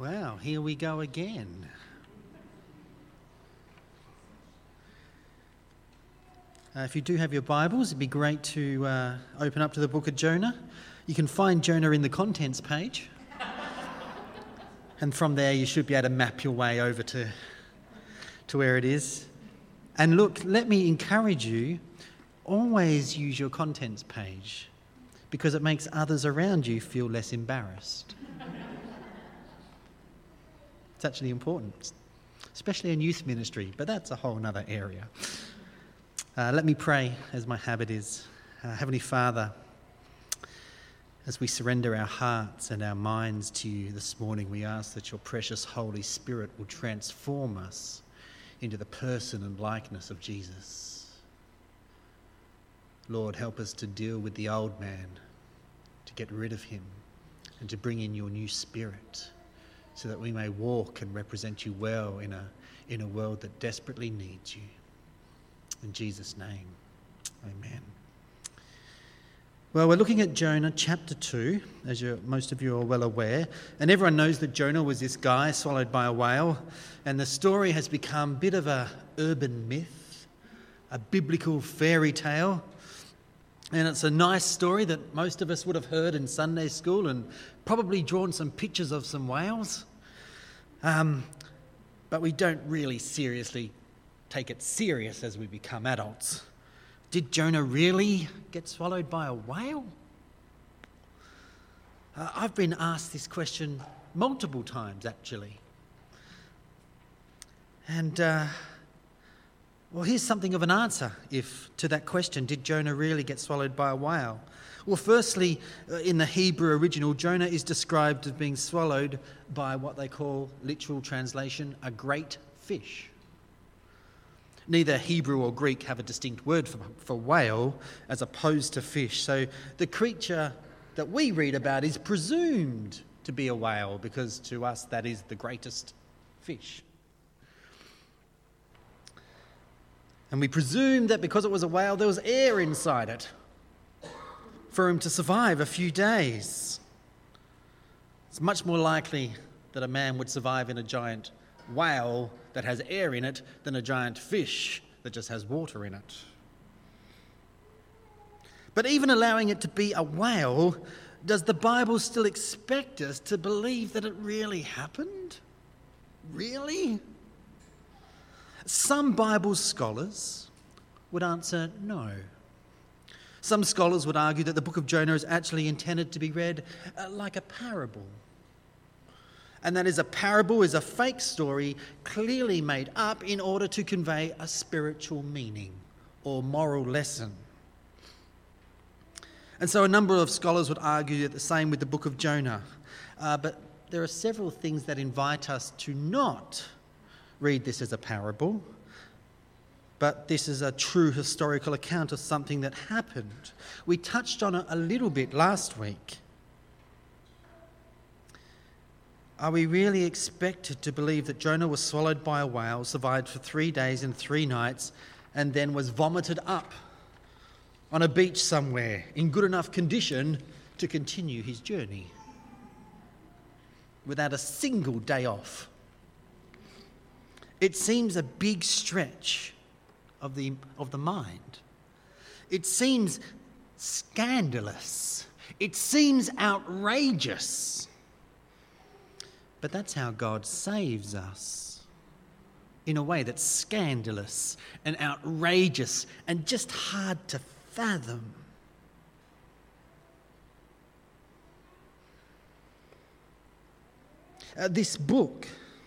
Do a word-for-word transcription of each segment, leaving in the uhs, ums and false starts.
Wow, here we go again. Uh, if you do have your Bibles, it'd be great to uh, open up to the book of Jonah. You can find Jonah in the contents page. And from there you should be able to map your way over to, to where it is. And look, let me encourage you, always use your contents page because it makes others around you feel less embarrassed. It's actually important, especially in youth ministry, but that's a whole other area. Uh, let me pray, as my habit is. Uh, Heavenly Father, as we surrender our hearts and our minds to you this morning, we ask that your precious Holy Spirit will transform us into the person and likeness of Jesus. Lord, help us to deal with the old man, to get rid of him, and to bring in your new spirit, so that we may walk and represent you well in a, in a world that desperately needs you. In Jesus' name, amen. Well, we're looking at Jonah chapter two, as you're, most of you are well aware. And everyone knows that Jonah was this guy swallowed by a whale. And the story has become a bit of an urban myth, a biblical fairy tale. And it's a nice story that most of us would have heard in Sunday school and probably drawn some pictures of some whales. Um, but we don't really seriously take it serious as we become adults. Did Jonah really get swallowed by a whale? Uh, I've been asked this question multiple times, actually. And, uh, well, here's something of an answer if to that question. Did Jonah really get swallowed by a whale? Well, firstly, uh, in the Hebrew original, Jonah is described as being swallowed by what they call, literal translation, a great fish. Neither Hebrew or Greek have a distinct word for, for whale as opposed to fish. So the creature that we read about is presumed to be a whale because to us that is the greatest fish. And we presume that because it was a whale, there was air inside it for him to survive a few days. It's much more likely that a man would survive in a giant whale that has air in it than a giant fish that just has water in it. But even allowing it to be a whale, does the Bible still expect us to believe that it really happened? Really? Some Bible scholars would answer no. Some scholars would argue that the book of Jonah is actually intended to be read uh, like a parable. And that is, a parable is a fake story clearly made up in order to convey a spiritual meaning or moral lesson. And so a number of scholars would argue that the same with the book of Jonah. Uh, but there are several things that invite us to not read this as a parable, but this is a true historical account of something that happened. We touched on it a little bit last week. Are we really expected to believe that Jonah was swallowed by a whale, survived for three days and three nights, and then was vomited up on a beach somewhere in good enough condition to continue his journey without a single day off? It seems a big stretch of the, of the mind. It seems scandalous. It seems outrageous. But that's how God saves us, in a way that's scandalous and outrageous and just hard to fathom. Uh, this book,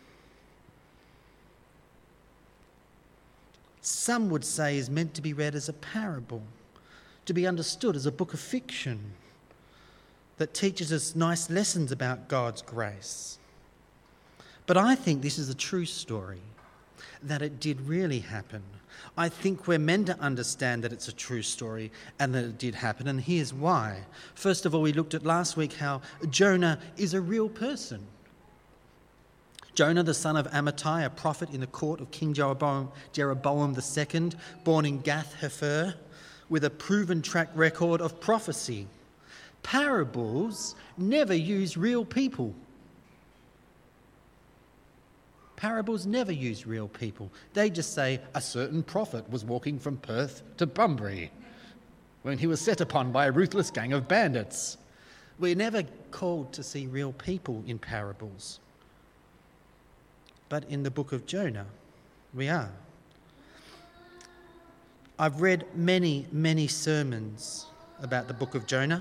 some would say, is meant to be read as a parable, to be understood as a book of fiction that teaches us nice lessons about God's grace. But I think this is a true story, that it did really happen. I think we're meant to understand that it's a true story and that it did happen, and here's why. First of all, we looked at last week how Jonah is a real person. Jonah, the son of Amittai, a prophet in the court of King Jeroboam, Jeroboam the Second, born in Gath-Hepher, with a proven track record of prophecy. Parables never use real people. parables never use real people. They just say, a certain prophet was walking from Perth to Bunbury when he was set upon by a ruthless gang of bandits. We're never called to see real people in parables. But in the book of Jonah, we are. I've read many, many sermons about the book of Jonah.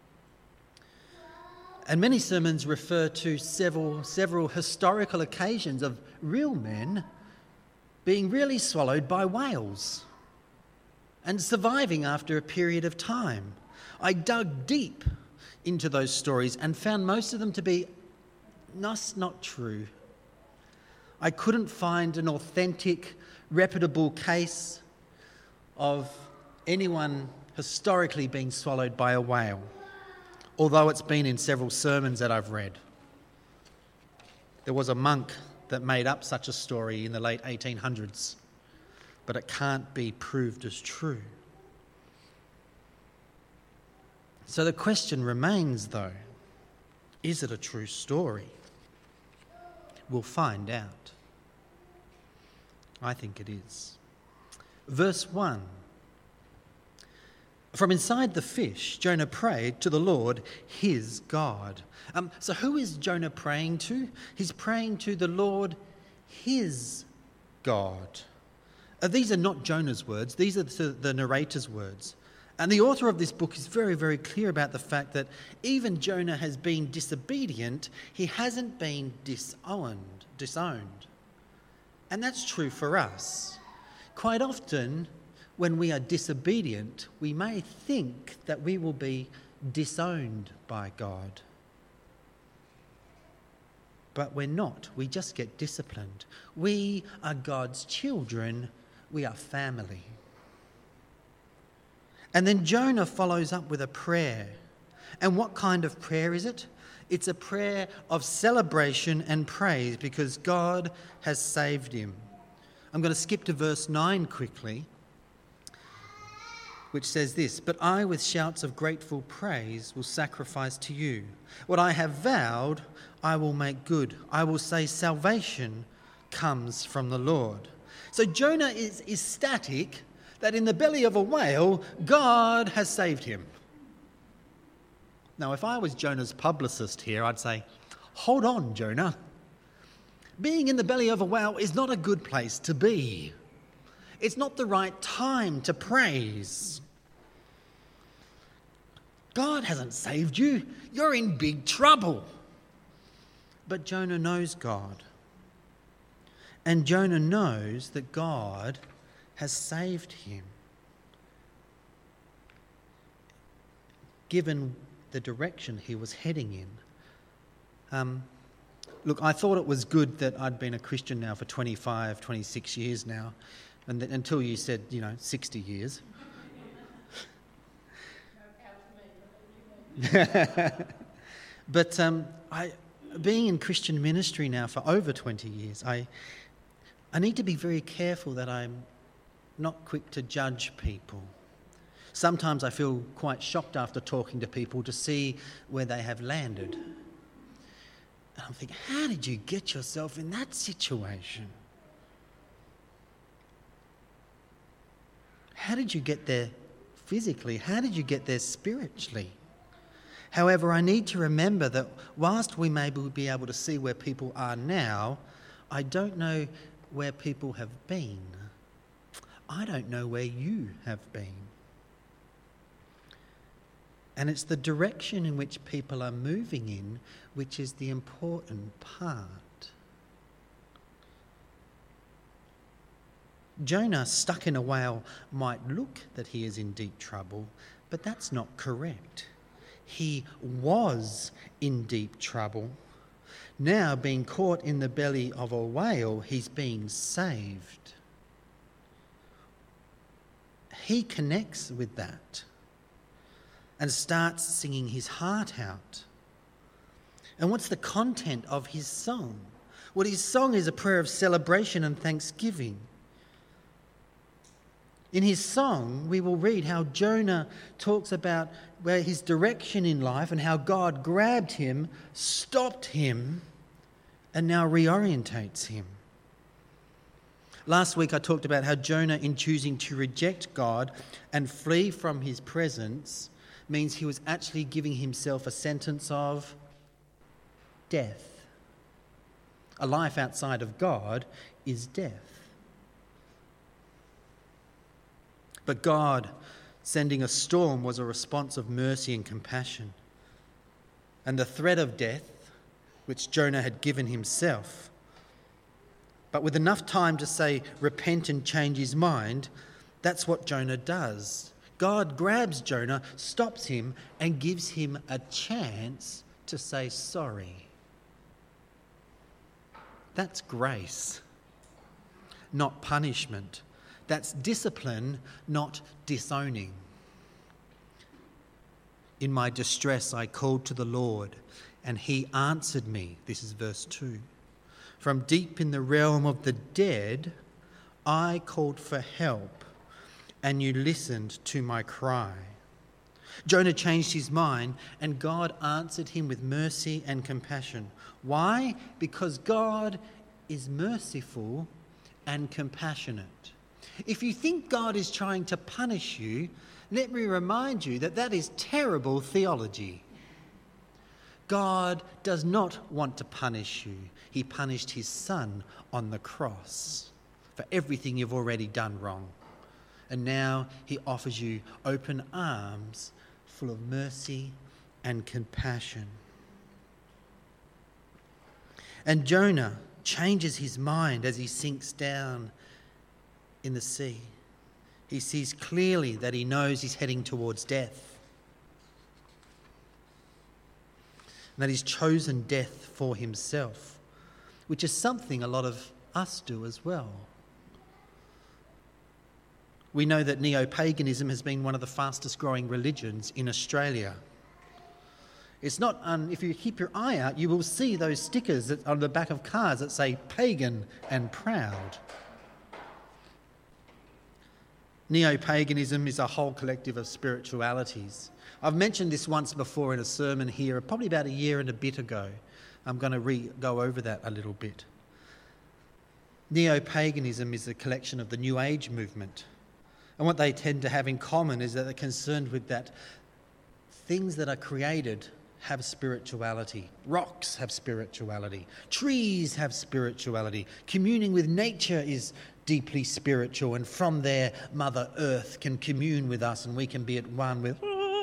And many sermons refer to several, several historical occasions of real men being really swallowed by whales and surviving after a period of time. I dug deep into those stories and found most of them to be not, not true. I couldn't find an authentic, reputable case of anyone historically being swallowed by a whale, although it's been in several sermons that I've read. There was a monk that made up such a story in the late eighteen hundreds, but it can't be proved as true. So the question remains, though, is it a true story? We'll find out. I think it is. Verse one. From inside the fish, Jonah prayed to the Lord, his God. Um, so who is Jonah praying to? He's praying to the Lord, his God. Uh, these are not Jonah's words. These are the, the narrator's words. And the author of this book is very, very clear about the fact that even Jonah has been disobedient. He hasn't been disowned, disowned. And that's true for us. Quite often, when we are disobedient, we may think that we will be disowned by God. But we're not. We just get disciplined. We are God's children. We are family. And then Jonah follows up with a prayer. And what kind of prayer is it? It's a prayer of celebration and praise because God has saved him. I'm going to skip to verse nine quickly, which says this, "But I with shouts of grateful praise will sacrifice to you. What I have vowed, I will make good. I will say salvation comes from the Lord." So Jonah is ecstatic that in the belly of a whale, God has saved him. Now, if I was Jonah's publicist here, I'd say, hold on, Jonah. Being in the belly of a whale is not a good place to be. It's not the right time to praise. God hasn't saved you. You're in big trouble. But Jonah knows God. And Jonah knows that God has saved him. Given the direction he was heading in. Um, look, I thought it was good that I'd been a Christian now for twenty-five, twenty-six years now, and th- until you said, you know, sixty years. But um, I, being in Christian ministry now for over twenty years, I, I need to be very careful that I'm not quick to judge people. Sometimes I feel quite shocked after talking to people to see where they have landed. And I'm thinking, how did you get yourself in that situation? How did you get there physically? How did you get there spiritually? However, I need to remember that whilst we may be able to see where people are now, I don't know where people have been. I don't know where you have been. And it's the direction in which people are moving in which is the important part. Jonah, stuck in a whale, might look that he is in deep trouble, but that's not correct. He was in deep trouble. Now, being caught in the belly of a whale, he's being saved. He connects with that and starts singing his heart out. And what's the content of his song? Well, his song is a prayer of celebration and thanksgiving. In his song, we will read how Jonah talks about where his direction in life and how God grabbed him, stopped him, and now reorientates him. Last week I talked about how Jonah, in choosing to reject God and flee from his presence, means he was actually giving himself a sentence of death. A life outside of God is death. But God sending a storm was a response of mercy and compassion. And the threat of death, which Jonah had given himself, but with enough time to say, repent and change his mind, that's what Jonah does. God grabs Jonah, stops him, and gives him a chance to say sorry. That's grace, not punishment. That's discipline, not disowning. In my distress, I called to the Lord, and he answered me. This is verse two. From deep in the realm of the dead, I called for help, and you listened to my cry. Jonah changed his mind, and God answered him with mercy and compassion. Why? Because God is merciful and compassionate. If you think God is trying to punish you, let me remind you that that is terrible theology. God does not want to punish you. He punished his Son on the cross for everything you've already done wrong. And now he offers you open arms full of mercy and compassion. And Jonah changes his mind as he sinks down in the sea. He sees clearly that he knows he's heading towards death, and that he's chosen death for himself, which is something a lot of us do as well. We know that neo-paganism has been one of the fastest growing religions in Australia. It's not, un- if you keep your eye out, you will see those stickers that, on the back of cars that say pagan and proud. Neo-paganism is a whole collective of spiritualities. I've mentioned this once before in a sermon here, probably about a year and a bit ago. I'm going to re- go over that a little bit. Neo-paganism is a collection of the New Age movement. And what they tend to have in common is that they're concerned with that things that are created have spirituality. Rocks have spirituality. Trees have spirituality. Communing with nature is deeply spiritual, and from there Mother Earth can commune with us and we can be at one with...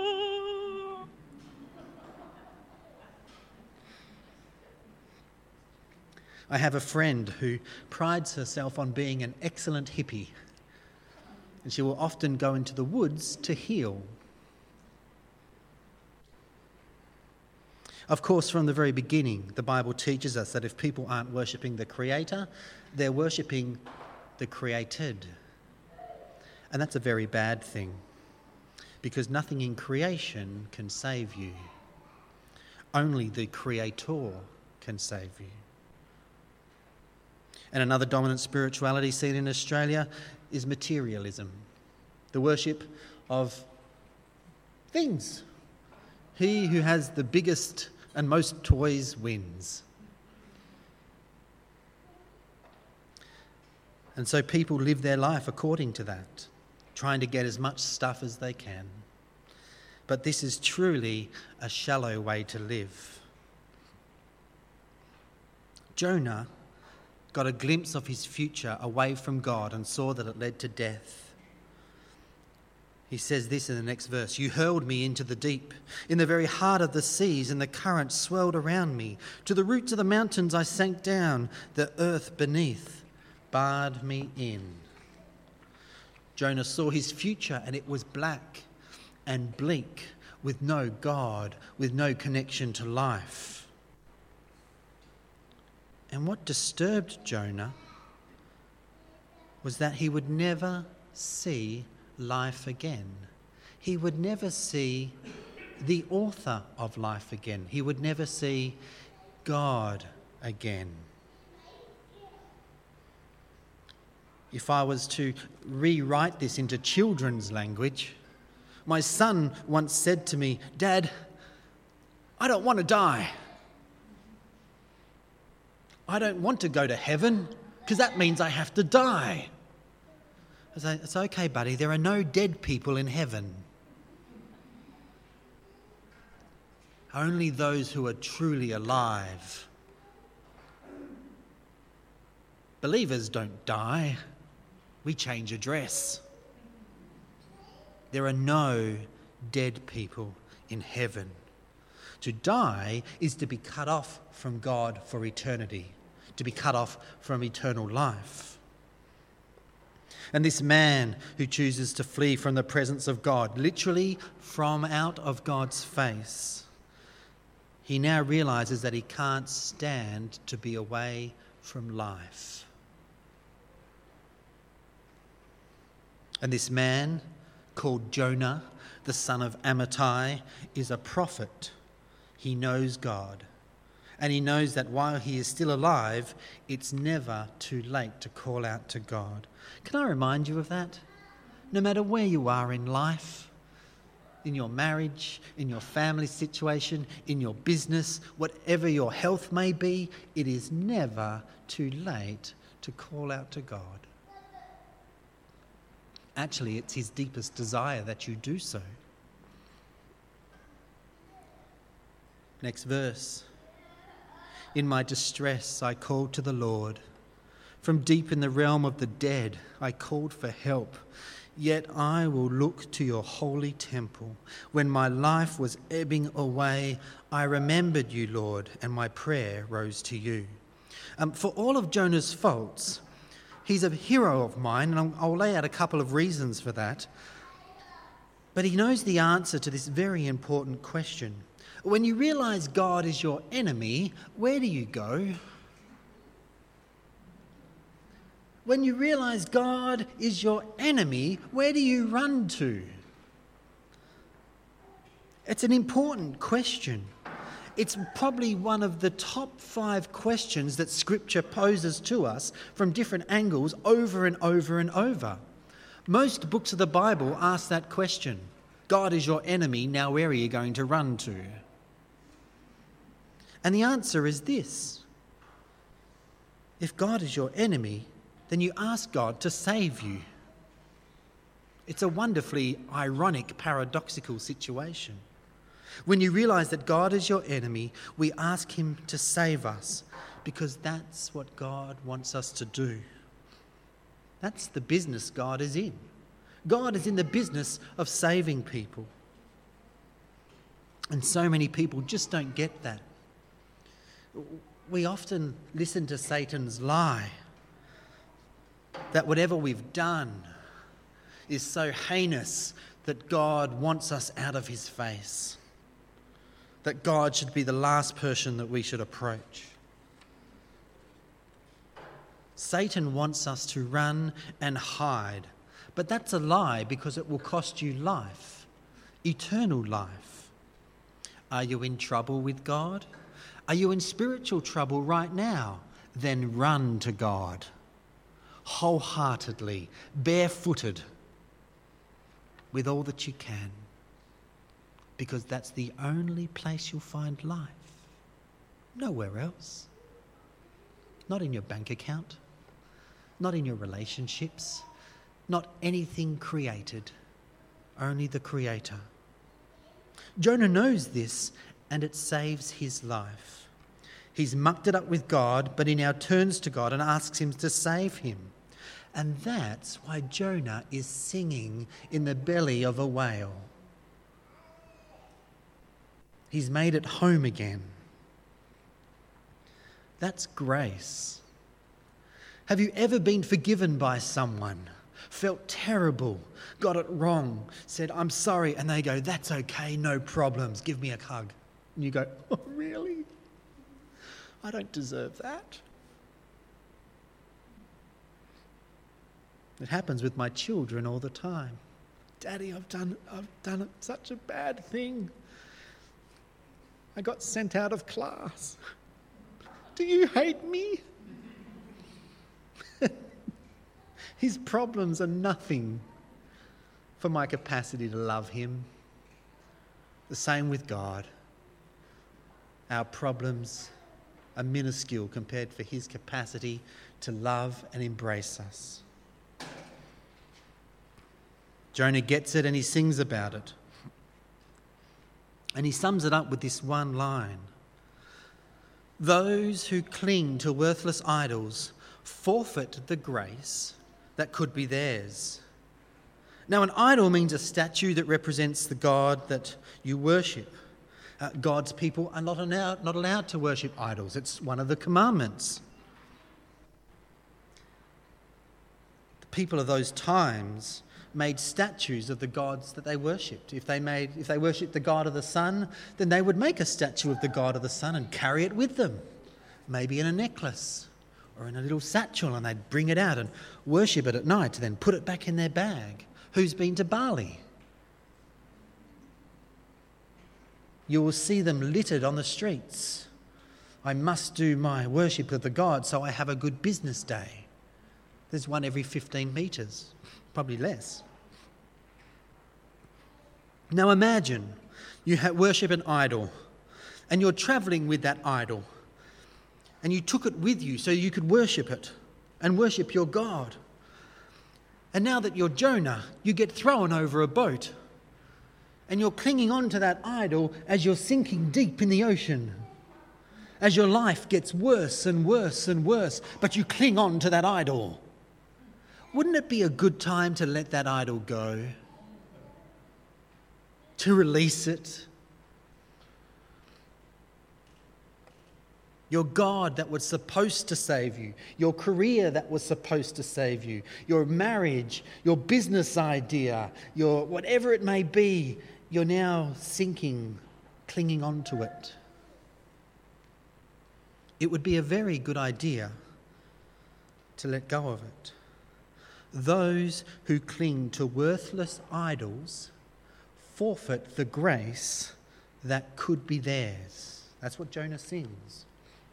I have a friend who prides herself on being an excellent hippie, and she will often go into the woods to heal. Of course, from the very beginning, the Bible teaches us that if people aren't worshipping the Creator, they're worshipping the created. And that's a very bad thing, because nothing in creation can save you. Only the Creator can save you. And another dominant spirituality seen in Australia is materialism, the worship of things. He who has the biggest and most toys wins. And so people live their life according to that, trying to get as much stuff as they can. But this is truly a shallow way to live. Jonah got a glimpse of his future away from God and saw that it led to death. He says this in the next verse, "You hurled me into the deep, in the very heart of the seas, and the current swelled around me. To the roots of the mountains I sank down, the earth beneath barred me in." Jonah saw his future, and it was black and bleak, with no God, with no connection to life. And what disturbed Jonah was that he would never see life again. He would never see the author of life again. He would never see God again. If I was to rewrite this into children's language, my son once said to me, "Dad, I don't want to die. I don't want to go to heaven. because that means I have to die. I say, it's okay, buddy, there are no dead people in heaven. Only those who are truly alive. Believers don't die. We change address. There are no dead people in heaven. To die is to be cut off from God for eternity, to be cut off from eternal life. And this man who chooses to flee from the presence of God, literally from out of God's face, he now realises that he can't stand to be away from life. And this man, called Jonah, the son of Amittai, is a prophet. He knows God. And he knows that while he is still alive, it's never too late to call out to God. Can I remind you of that? No matter where you are in life, in your marriage, in your family situation, in your business, whatever your health may be, it is never too late to call out to God. Actually, it's his deepest desire that you do so. Next verse. In my distress, I called to the Lord. From deep in the realm of the dead, I called for help. Yet I will look to your holy temple. When my life was ebbing away, I remembered you, Lord, and my prayer rose to you. Um, for all of Jonah's faults, he's a hero of mine, and I'll, I'll lay out a couple of reasons for that. But he knows the answer to this very important question. When you realise God is your enemy, where do you go? When you realise God is your enemy, where do you run to? It's an important question. It's probably one of the top five questions that Scripture poses to us from different angles over and over and over. Most books of the Bible ask that question. God is your enemy, now where are you going to run to? And the answer is this. If God is your enemy, then you ask God to save you. It's a wonderfully ironic, paradoxical situation. When you realise that God is your enemy, we ask him to save us because that's what God wants us to do. That's the business God is in. God is in the business of saving people. And so many people just don't get that. We often listen to Satan's lie that whatever we've done is so heinous that God wants us out of his face, that God should be the last person that we should approach. Satan wants us to run and hide, but that's a lie because it will cost you life, eternal life. Are you in trouble with God? Are you in spiritual trouble right now? Then run to God. Wholeheartedly, barefooted, with all that you can, because that's the only place you'll find life. Nowhere else. Not in your bank account, not in your relationships, not anything created, only the Creator. Jonah knows this, and it saves his life. He's mucked it up with God, but he now turns to God and asks him to save him. And that's why Jonah is singing in the belly of a whale. He's made it home again. That's grace. Have you ever been forgiven by someone, felt terrible, got it wrong, said, I'm sorry, and they go, that's okay, no problems, give me a hug. And you go, oh, really? I don't deserve that. It happens with my children all the time. Daddy, I've done, I've done such a bad thing. I got sent out of class. Do you hate me? His problems are nothing for my capacity to love him. The same with God. Our problems are minuscule compared for his capacity to love and embrace us. Jonah gets it and he sings about it. And he sums it up with this one line. Those who cling to worthless idols forfeit the grace that could be theirs. Now, an idol means a statue that represents the God that you worship. Uh, God's people are not allowed, not allowed to worship idols. It's one of the commandments. The people of those times made statues of the gods that they worshipped. If they made, if they worshipped the god of the sun, then they would make a statue of the god of the sun and carry it with them, maybe in a necklace or in a little satchel, and they'd bring it out and worship it at night, to then put it back in their bag. Who's been to Bali? You will see them littered on the streets. I must do my worship of the god so I have a good business day. There's one every fifteen metres, probably less. Now imagine you worship an idol and you're travelling with that idol and you took it with you so you could worship it and worship your God. And now that you're Jonah, you get thrown over a boat and you're clinging on to that idol as you're sinking deep in the ocean, as your life gets worse and worse and worse, but you cling on to that idol. Wouldn't it be a good time to let that idol go? To release it? Your God that was supposed to save you, your career that was supposed to save you, your marriage, your business idea, your whatever it may be, you're now sinking, clinging on to it. It would be a very good idea to let go of it. Those who cling to worthless idols forfeit the grace that could be theirs. That's what Jonah sings.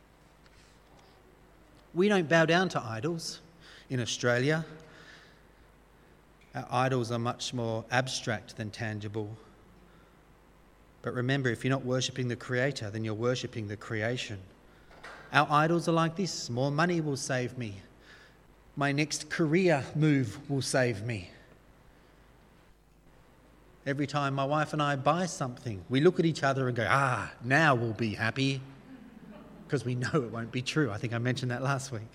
We don't bow down to idols in Australia. Our idols are much more abstract than tangible. But remember, if you're not worshipping the Creator, then you're worshipping the creation. Our idols are like this: more money will save me. My next career move will save me. Every time my wife and I buy something, we look at each other and go, ah, now we'll be happy. Because we know it won't be true. I think I mentioned that last week.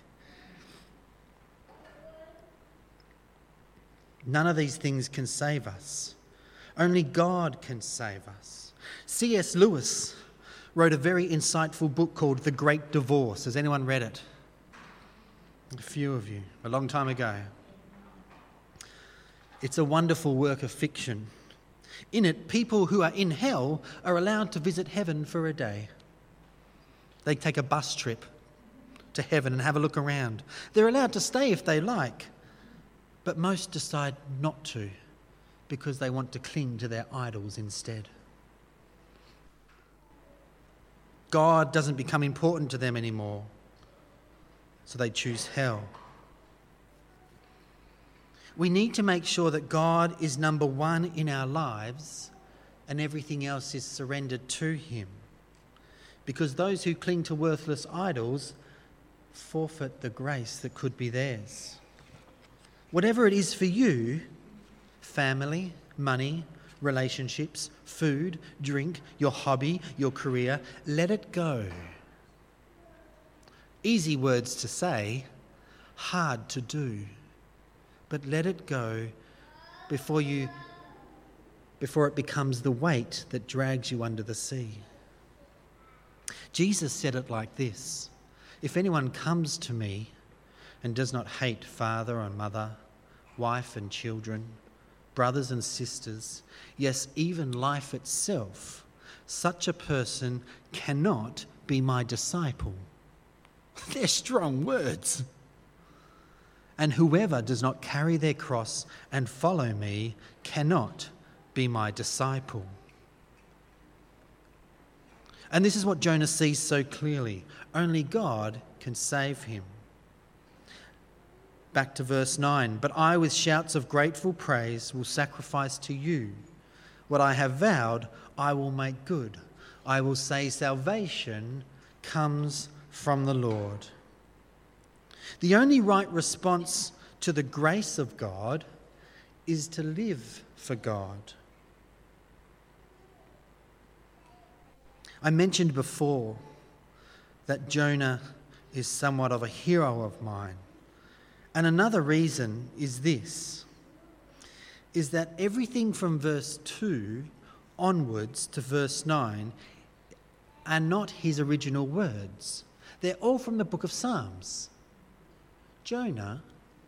None of these things can save us. Only God can save us. C S Lewis wrote a very insightful book called The Great Divorce. Has anyone read it? A few of you, a long time ago. It's a wonderful work of fiction. In it, people who are in hell are allowed to visit heaven for a day. They take a bus trip to heaven and have a look around. They're allowed to stay if they like, but most decide not to because they want to cling to their idols instead. God doesn't become important to them anymore, so they choose hell. We need to make sure that God is number one in our lives and everything else is surrendered to him. Because those who cling to worthless idols forfeit the grace that could be theirs. Whatever it is for you, family, money, relationships, food, drink, your hobby, your career, let it go. Easy words to say, hard to do. But let it go before you, before it becomes the weight that drags you under the sea. Jesus said it like this: if anyone comes to me and does not hate father or mother, wife and children, brothers and sisters, yes, even life itself, such a person cannot be my disciple. They're strong words. And whoever does not carry their cross and follow me cannot be my disciple. And this is what Jonah sees so clearly. Only God can save him. Back to verse nine. But I, with shouts of grateful praise, will sacrifice to you. What I have vowed, I will make good. I will say salvation comes from the Lord. The only right response to the grace of God is to live for God. I mentioned before that Jonah is somewhat of a hero of mine. And another reason is this, is that everything from verse two onwards to verse nine are not his original words. They're all from the book of Psalms. Jonah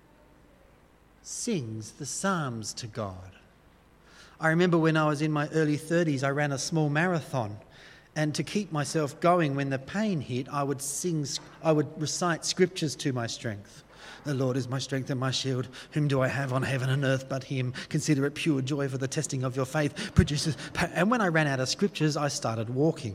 sings the Psalms to God. I remember when I was in my early thirties, I ran a small marathon. And to keep myself going when the pain hit, I would sing, I would recite scriptures to my strength. The Lord is my strength and my shield. Whom do I have on heaven and earth but him? Consider it pure joy, for the testing of your faith produces... And when I ran out of scriptures, I started walking.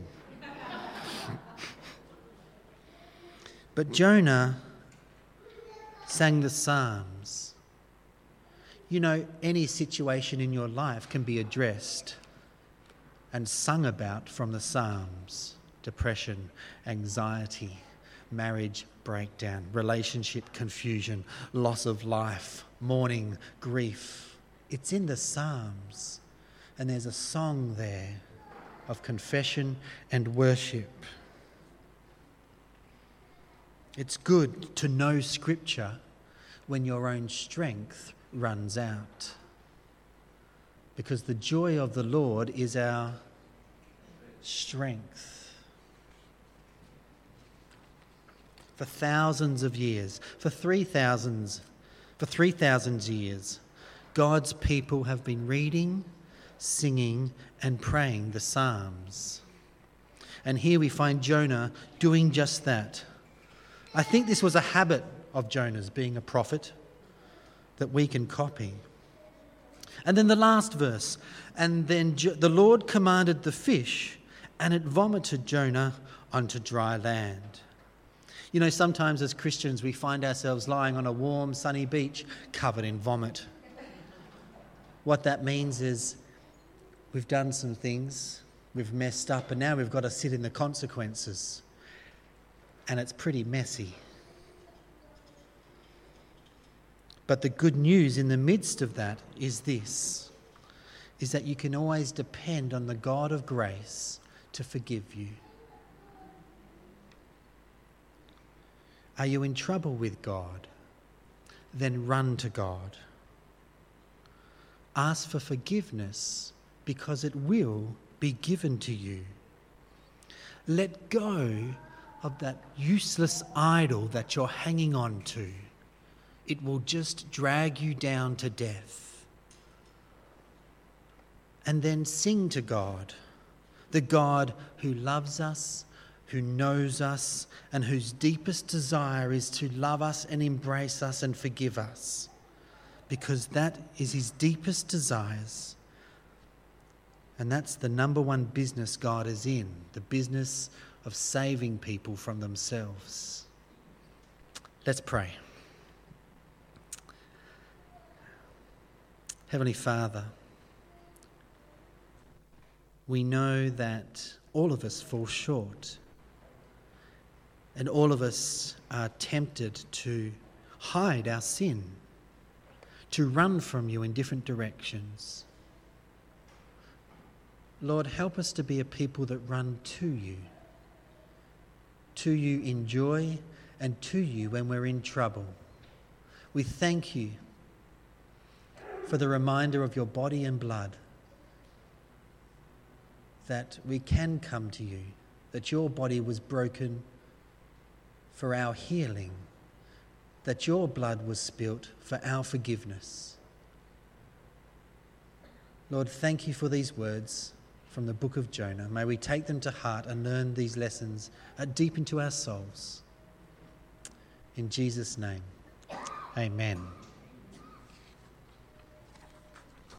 But Jonah sang the Psalms. You know, any situation in your life can be addressed and sung about from the Psalms. Depression, anxiety, marriage breakdown, relationship confusion, loss of life, mourning, grief. It's in the Psalms. And there's a song there of confession and worship. It's good to know Scripture when your own strength runs out. Because the joy of the Lord is our strength. For thousands of years, for three thousands, for three thousand years, God's people have been reading, singing, and praying the Psalms. And here we find Jonah doing just that. I think this was a habit of Jonah's, being a prophet, that we can copy. And then the last verse, and then jo- the Lord commanded the fish, and it vomited Jonah onto dry land. You know, sometimes as Christians we find ourselves lying on a warm, sunny beach covered in vomit. What that means is we've done some things, we've messed up, and now we've got to sit in the consequences. And it's pretty messy. But the good news in the midst of that is this, is that you can always depend on the God of grace to forgive you. Are you in trouble with God? Then run to God. Ask for forgiveness because it will be given to you. Let go of that useless idol that you're hanging on to. It will just drag you down to death. And then sing to God, the God who loves us, who knows us, and whose deepest desire is to love us and embrace us and forgive us, because that is his deepest desires. And that's the number one business God is in, the business of saving people from themselves. Let's pray. Heavenly Father, we know that all of us fall short, and all of us are tempted to hide our sin, to run from you in different directions. Lord, help us to be a people that run to you, to you in joy and to you when we're in trouble. We thank you for the reminder of your body and blood, that we can come to you, that your body was broken for our healing, that your blood was spilt for our forgiveness. Lord, thank you for these words from the book of Jonah. May we take them to heart and learn these lessons deep into our souls. In Jesus' name, amen.